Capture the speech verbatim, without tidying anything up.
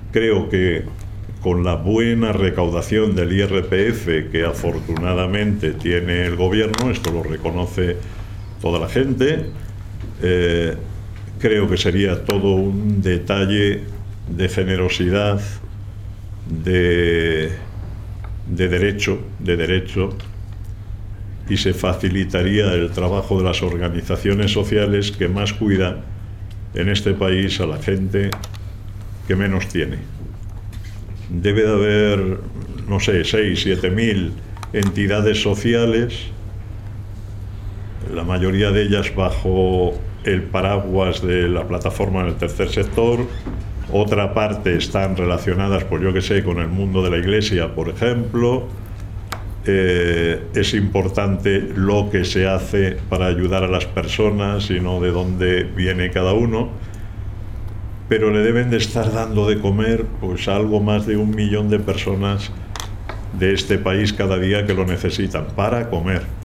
Creo que con la buena recaudación del I R P F que afortunadamente tiene el gobierno, esto lo reconoce toda la gente, eh, creo que sería todo un detalle de generosidad, de, de derecho, de derecho, y se facilitaría el trabajo de las organizaciones sociales que más cuidan en este país a la gente que menos tiene. Debe de haber, no sé, seis, siete mil entidades sociales, la mayoría de ellas bajo el paraguas de la plataforma del tercer sector. Otra parte están relacionadas, pues yo que sé, con el mundo de la Iglesia, por ejemplo. Eh, es importante lo que se hace para ayudar a las personas y no de dónde viene cada uno, pero le deben de estar dando de comer pues a algo más de un millón de personas de este país cada día que lo necesitan para comer.